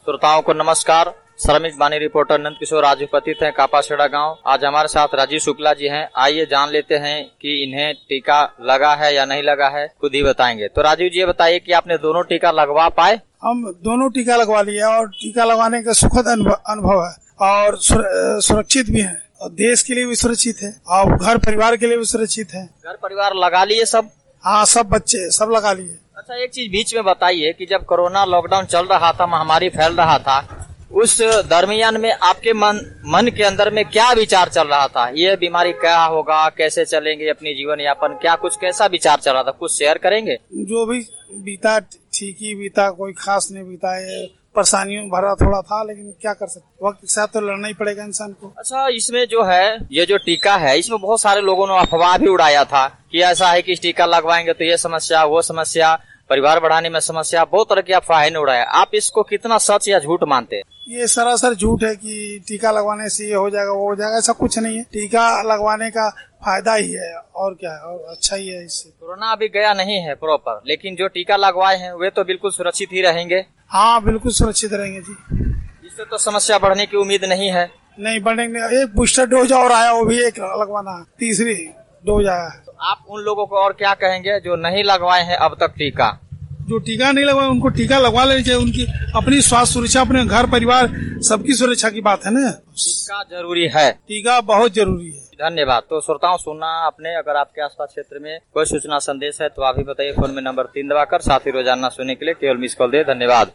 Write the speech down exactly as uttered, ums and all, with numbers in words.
श्रोताओं को नमस्कार। श्रमिक बानी रिपोर्टर नंद किशोर आज उपस्थित हैं कापासेड़ा गांव। आज हमारे साथ राजीव शुक्ला जी हैं। आइए जान लेते हैं कि इन्हें टीका लगा है या नहीं लगा है, खुद ही बताएंगे। तो राजीव जी ये बताइए कि आपने दोनों टीका लगवा पाए? हम दोनों टीका लगवा लिया और टीका लगवाने का सुखद अनुभव है और सुरक्षित भी है और देश के लिए भी सुरक्षित है और घर परिवार के लिए भी सुरक्षित है। घर परिवार लगा लिए सब? हाँ, सब बच्चे सब लगा लिए। अच्छा, एक चीज बीच में बताइए कि जब कोरोना लॉकडाउन चल रहा था, महामारी फैल रहा था, उस दरमियान में आपके मन मन के अंदर में क्या विचार चल रहा था? ये बीमारी क्या होगा, कैसे चलेंगे अपनी जीवन यापन, क्या कुछ कैसा विचार चल रहा था, कुछ शेयर करेंगे? जो भी बीता ठीक ही बीता, कोई खास नहीं बीता। ये परेशानियों भरा थोड़ा था, लेकिन क्या कर सकते, वक्त के साथ तो लड़ना ही पड़ेगा इंसान को। अच्छा, इसमें जो है ये जो टीका है, इसमें बहुत सारे लोगों ने अफवाह भी उड़ाया था कि ऐसा है कि टीका लगवाएंगे तो ये समस्या, वो समस्या, परिवार बढ़ाने में समस्या, बहुत तरह की अफवाहें ने उड़ाया। आप इसको कितना सच या झूठ मानते हैं? ये सरासर झूठ है कि टीका लगवाने से ये हो जाएगा वो हो जाएगा, ऐसा कुछ नहीं है। टीका लगवाने का फायदा ही है और क्या है, और अच्छा ही है। इससे कोरोना अभी गया नहीं है प्रॉपर, लेकिन जो टीका लगवाए हैं वे तो बिल्कुल सुरक्षित ही रहेंगे। हाँ, बिल्कुल सुरक्षित रहेंगे जी। इससे तो समस्या बढ़ने की उम्मीद नहीं है। नहीं बढ़ेंगे। एक बूस्टर डोज और आया, वो भी एक लगवाना, तीसरी डोज आया। तो आप उन लोगों को और क्या कहेंगे जो नहीं लगवाए हैं अब तक टीका? जो टीका नहीं लगवाए उनको टीका लगवा लेना चाहिए। उनकी अपनी स्वास्थ्य सुरक्षा, अपने घर परिवार सबकी सुरक्षा की बात है ना। टीका जरूरी है, टीका बहुत जरूरी है। धन्यवाद। तो श्रोताओं, सुनना आपने। अगर आपके आसपास क्षेत्र में कोई सूचना संदेश है तो आप भी बताइए। फोन में नंबर तीन दबाकर, साथ ही रोजाना सुनने के लिए केवल मिस कॉल दे। धन्यवाद।